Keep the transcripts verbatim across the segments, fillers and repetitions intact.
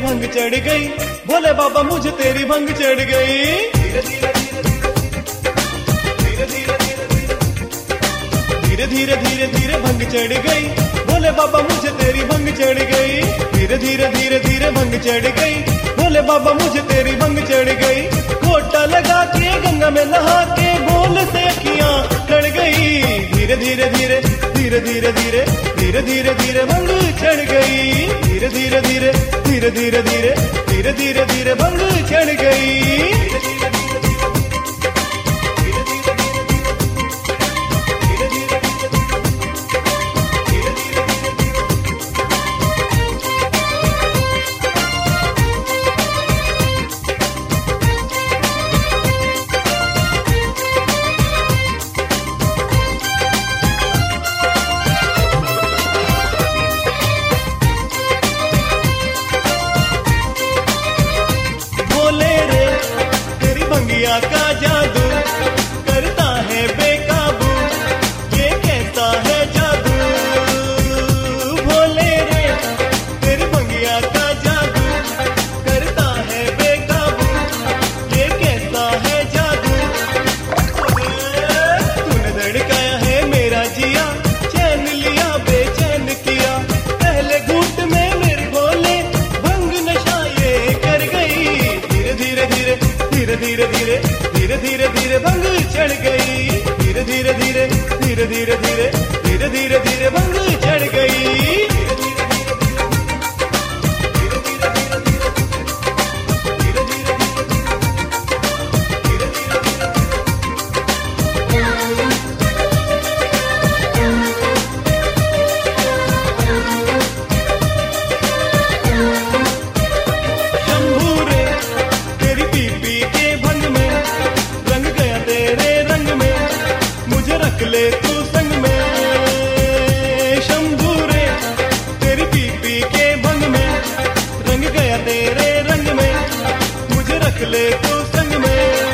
भंग चढ़ गई, भोले बाबा मुझे तेरी भंग चढ़ गई। धीरे धीरे धीरे धीरे धीरे धीरे धीरे धीरे भंग चढ़ गई, भोले बाबा मुझे तेरी भंग चढ़ गई। धीरे धीरे धीरे धीरे भंग चढ़ गई, भोले बाबा मुझे तेरी भंग चढ़ गई। गोटा लगा के गंगा में नहा के बोल से अखियां लड़ गई। धीरे धीरे धीरे धीरे धीरे धीरे धीरे धीरे धीरे भंग चढ़ गई। धीरे धीरे धीरे धीरे धीरे धीरे धीरे धीरे धीरे भंग चढ़ गई। भंगिया का जादू करता है बेकाबू, ये कैसा है जादू। भोले रे तेरी भंगिया का जादू करता है बेकाबू, ये कैसा है जादू। तूने धड़काया है मेरा जिया, चैन लिया बेचैन किया, पहले घूंट में मेरे भोले भंग नशा ये कर गई। धीरे धीरे धीरे धीरे धीरे धीरे धीरे धीरे धीरे भंग चढ़ गई। धीरे धीरे धीरे धीरे धीरे धीरे धीरे धीरे धीरे भंग चढ़ गई। ले तू संग में शंभू रे, तेरी पी पी के भंग में रंग गया तेरे रंग में, मुझे रख ले तू संग में।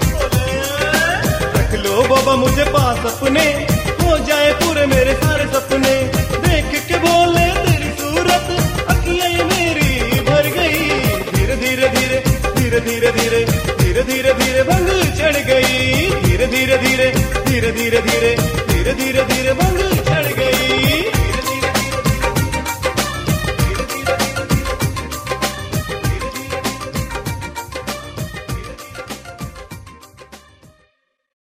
रख लो बाबा मुझे पास अपने, हो जाए पूरे मेरे सारे सपने। देख के बोले तेरी सूरत अखियां ये मेरी भर गई। धीरे धीरे धीरे धीरे धीरे धीरे धीरे धीरे धीरे भंग चढ़ गई। धीरे धीरे धीरे धीरे धीरे धीरे धीरे धीरे धीरे भंग